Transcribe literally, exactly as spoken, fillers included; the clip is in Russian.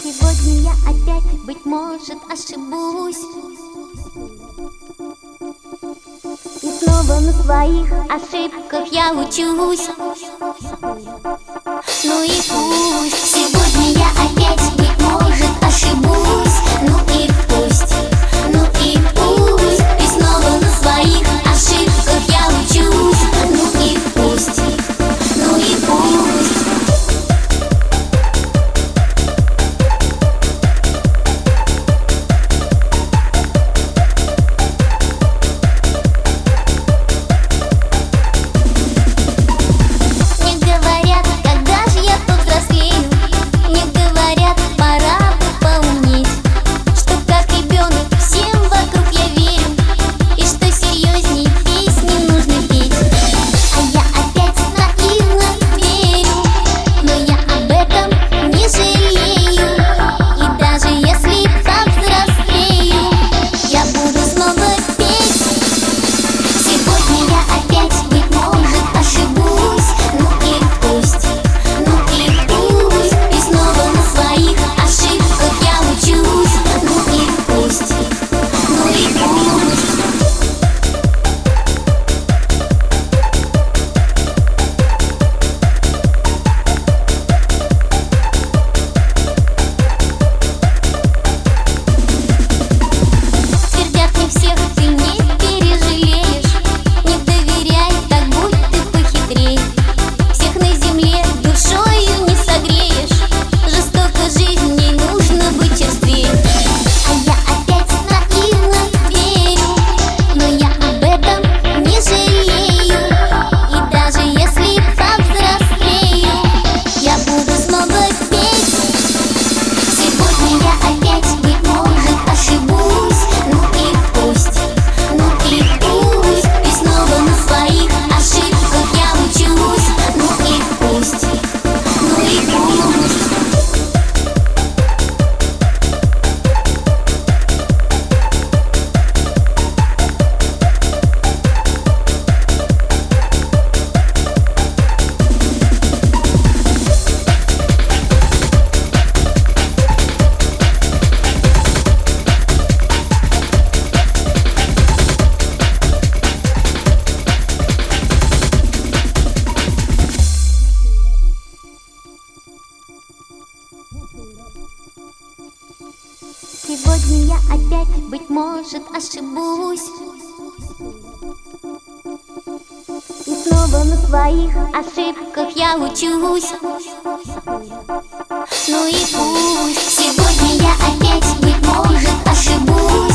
Сегодня я опять, быть может, ошибусь, и снова на своих ошибках я учусь. Ну и пусть сегодня я опять, быть может, ошибусь. Ну и пусть, ну и пусть, и снова на своих ошибках я учусь. Ну и пусть, ну и пусть. Сегодня я опять, быть может, ошибусь, и снова на своих ошибках я учусь. Ну и пусть сегодня я опять, быть может, ошибусь.